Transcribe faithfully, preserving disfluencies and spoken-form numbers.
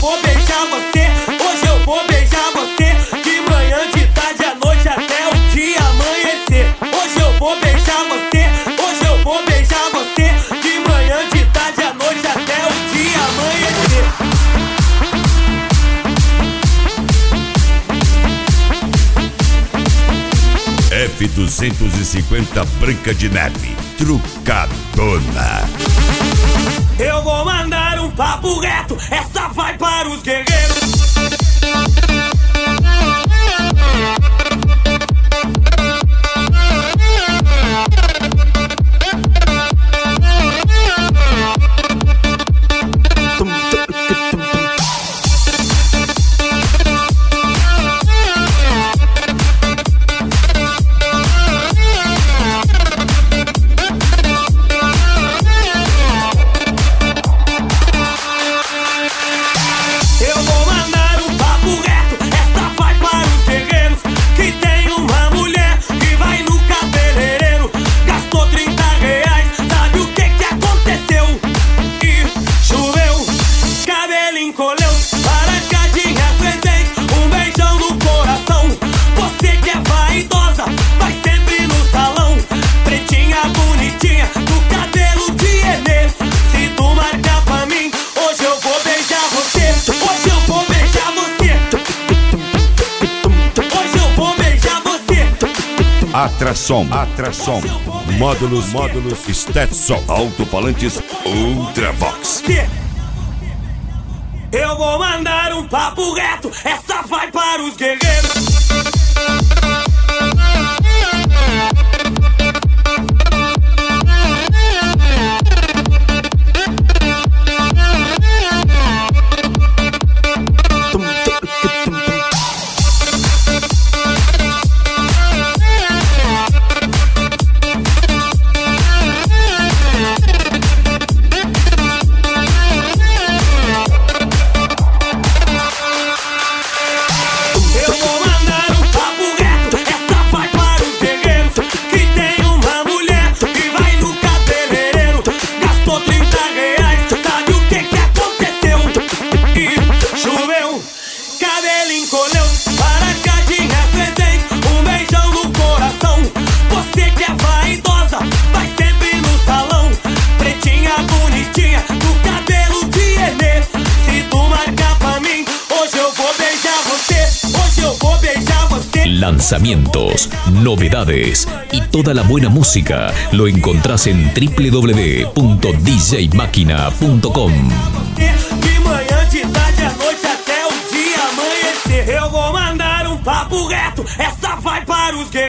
vou beijar você, hoje eu vou beijar você. De manhã, de tarde, à noite, até o dia amanhecer. Hoje eu vou beijar você, hoje eu vou beijar você. De manhã, de tarde, à noite, até o dia amanhecer. F duzentos e cinquenta Branca de Neve, trucadona. Eu vou mandar um papo reto, essa vai para os guerreiros. Atração, atração, módulos, módulos, Stetson, alto-falantes, Ultravox. Eu vou mandar um papo reto, essa vai para os guerreiros. Lanzamientos, novedades y toda la buena música lo encontrás en w w w punto d j máquina punto com. De manhã, de tarde, à noite, até o dia amanhecer. Eu vou mandar um papo reto, essa vai para os guerreiros.